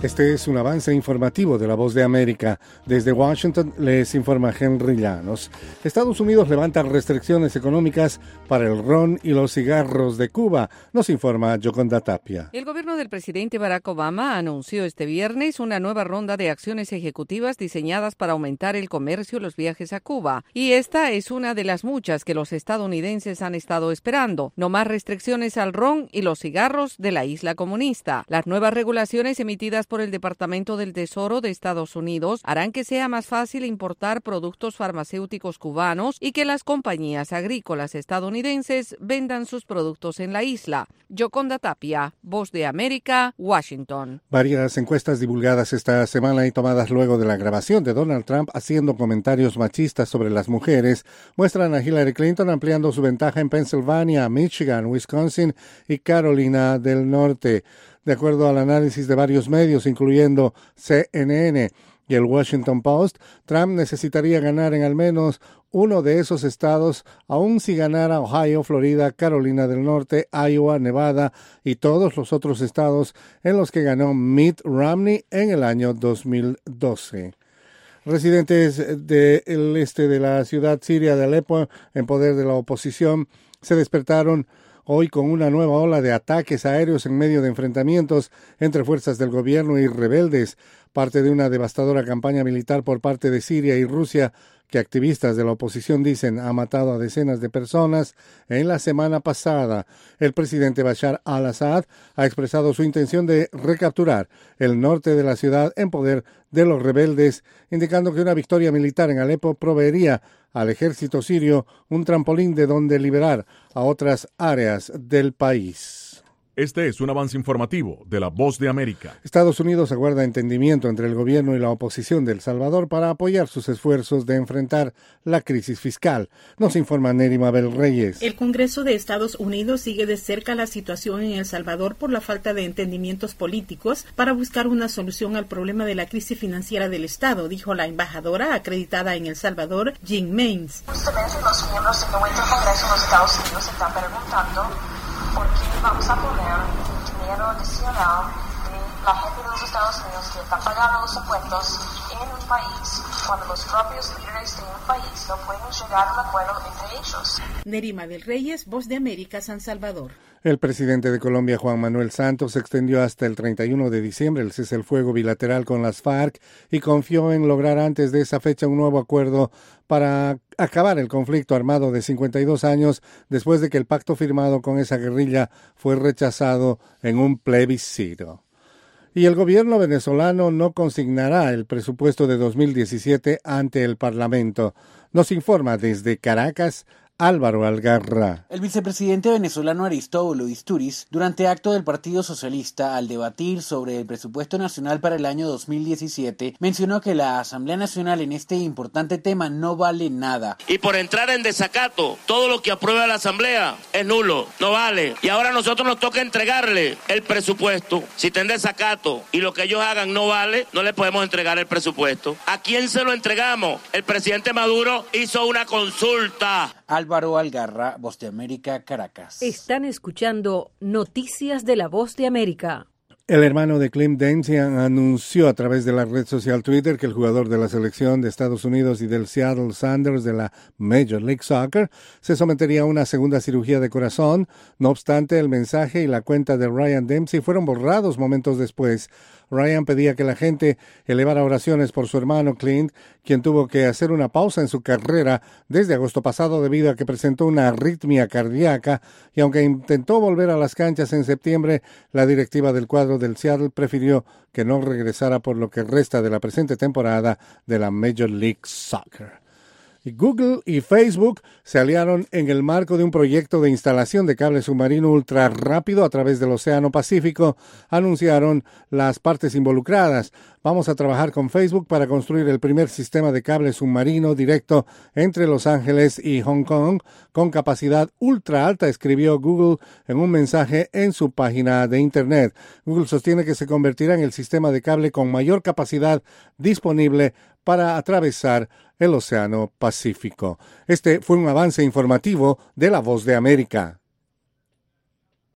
Este es un avance informativo de La Voz de América. Desde Washington les informa Henry Llanos. Estados Unidos levanta restricciones económicas para el ron y los cigarros de Cuba, nos informa Yoconda Tapia. El gobierno del presidente Barack Obama anunció este viernes una nueva ronda de acciones ejecutivas diseñadas para aumentar el comercio y los viajes a Cuba. Y esta es una de las muchas que los estadounidenses han estado esperando. No más restricciones al ron y los cigarros de la isla comunista. Las nuevas regulaciones emitidas por el Departamento del Tesoro de Estados Unidos harán que sea más fácil importar productos farmacéuticos cubanos y que las compañías agrícolas estadounidenses vendan sus productos en la isla. Yoconda Tapia, Voz de América, Washington. Varias encuestas divulgadas esta semana y tomadas luego de la grabación de Donald Trump haciendo comentarios machistas sobre las mujeres muestran a Hillary Clinton ampliando su ventaja en Pensilvania, Michigan, Wisconsin y Carolina del Norte. De acuerdo al análisis de varios medios, incluyendo CNN y el Washington Post, Trump necesitaría ganar en al menos uno de esos estados, aun si ganara Ohio, Florida, Carolina del Norte, Iowa, Nevada y todos los otros estados en los que ganó Mitt Romney en el año 2012. Residentes del este de la ciudad siria de Alepo, en poder de la oposición, se despertaron hoy con una nueva ola de ataques aéreos en medio de enfrentamientos entre fuerzas del gobierno y rebeldes, parte de una devastadora campaña militar por parte de Siria y Rusia que activistas de la oposición dicen ha matado a decenas de personas en la semana pasada. El presidente Bashar al-Assad ha expresado su intención de recapturar el norte de la ciudad en poder de los rebeldes, indicando que una victoria militar en Alepo proveería al ejército sirio un trampolín de donde liberar a otras áreas del país. Este es un avance informativo de La Voz de América. Estados Unidos aguarda entendimiento entre el gobierno y la oposición de El Salvador para apoyar sus esfuerzos de enfrentar la crisis fiscal. Nos informa Neri Mabel Reyes. El Congreso de Estados Unidos sigue de cerca la situación en El Salvador por la falta de entendimientos políticos para buscar una solución al problema de la crisis financiera del Estado, dijo la embajadora acreditada en El Salvador, Jean Mains. Justamente los miembros del nuevo Congreso de los Estados Unidos están preguntando por qué vamos a poner dinero adicional de la gente de los Estados Unidos que está pagando los impuestos en un país cuando los propios líderes de un país no pueden llegar a un acuerdo entre ellos. Nerima del Reyes, Voz de América, San Salvador. El presidente de Colombia, Juan Manuel Santos, extendió hasta el 31 de diciembre el cese el fuego bilateral con las FARC y confió en lograr antes de esa fecha un nuevo acuerdo para acabar el conflicto armado de 52 años después de que el pacto firmado con esa guerrilla fue rechazado en un plebiscito. Y el gobierno venezolano no consignará el presupuesto de 2017 ante el Parlamento. Nos informa desde Caracas Álvaro Algarra. El vicepresidente venezolano Aristóbulo Isturiz, durante acto del Partido Socialista, al debatir sobre el presupuesto nacional para el año 2017, mencionó que la Asamblea Nacional en este importante tema no vale nada. Y por entrar en desacato, todo lo que aprueba la Asamblea es nulo, no vale. Y ahora a nosotros nos toca entregarle el presupuesto. Si está en desacato y lo que ellos hagan no vale, no le podemos entregar el presupuesto. ¿A quién se lo entregamos? El presidente Maduro hizo una consulta. Álvaro Algarra, Voz de América, Caracas. Están escuchando Noticias de la Voz de América. El hermano de Clint Dempsey anunció a través de la red social Twitter que el jugador de la selección de Estados Unidos y del Seattle Sounders de la Major League Soccer se sometería a una segunda cirugía de corazón. No obstante, el mensaje y la cuenta de Ryan Dempsey fueron borrados momentos después. Ryan pedía que la gente elevara oraciones por su hermano Clint, quien tuvo que hacer una pausa en su carrera desde agosto pasado debido a que presentó una arritmia cardíaca y aunque intentó volver a las canchas en septiembre, la directiva del cuadro del Seattle prefirió que no regresara por lo que resta de la presente temporada de la Major League Soccer. Google y Facebook se aliaron en el marco de un proyecto de instalación de cable submarino ultra rápido a través del Océano Pacífico, anunciaron las partes involucradas. Vamos a trabajar con Facebook para construir el primer sistema de cable submarino directo entre Los Ángeles y Hong Kong con capacidad ultra alta, escribió Google en un mensaje en su página de Internet. Google sostiene que se convertirá en el sistema de cable con mayor capacidad disponible para atravesar el Océano Pacífico. Este fue un avance informativo de La Voz de América.